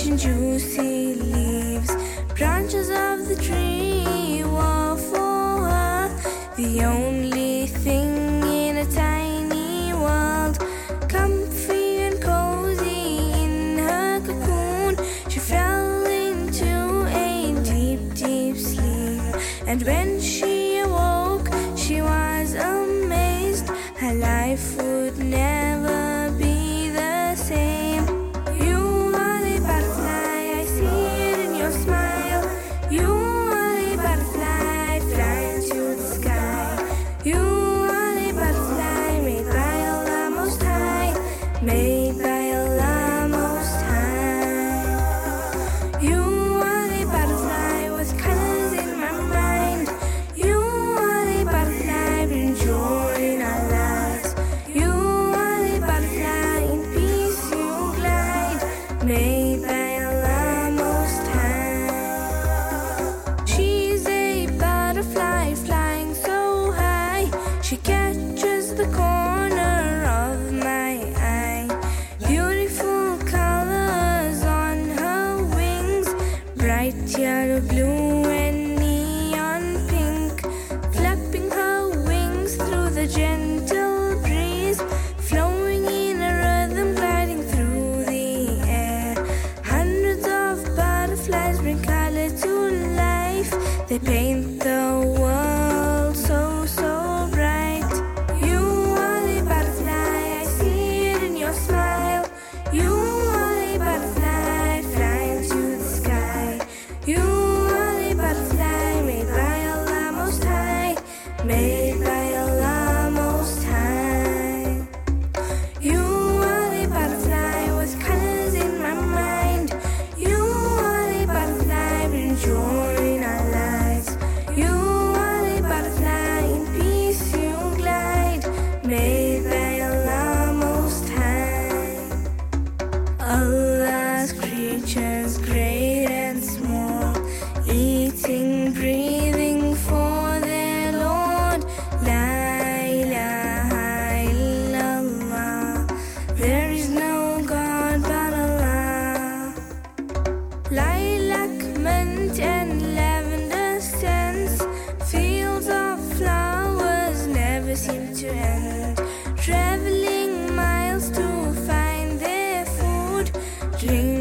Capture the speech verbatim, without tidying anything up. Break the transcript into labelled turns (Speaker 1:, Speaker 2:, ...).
Speaker 1: and juicy leaves. Branches of the tree were for her the only thing in a tiny world. Comfy and cozy in her cocoon, she fell into a deep, deep sleep. And when she awoke, she was amazed. Her life would never be the same. You are a butterfly, I see it in your smile. You are a butterfly, flying to the sky. You are a butterfly, made by Allah Most High, made by Allah Most High. You are a butterfly with colors in my mind. You are a butterfly, bring joy in our lives. You are a butterfly, in peace you glide, made by Allah Most High. She's a butterfly flying so high, she catches the corner of my eye. Beautiful colors on her wings, bright yellow, blue and neon pink. Flapping her wings through the gentle breeze, flowing in a rhythm, gliding through the air. Hundreds of butterflies bring color to life, they paint the world so, so bright. You are a butterfly, I see it in your smile. You are a butterfly, flying to the sky. You are a butterfly, made by Allah Most High, made by Allah Most High. You are a butterfly with colors in my mind. You are a butterfly, bring joy in our lives. You are a butterfly, in peace you glide, made by Allah Most High. Allah's creatures great and small, eating, breathing for their Lord. La ilaha illallah, there is no God but Allah. Lilac, mint and lavender scents, fields of flowers never seem to end. Traveling miles to find their food, drink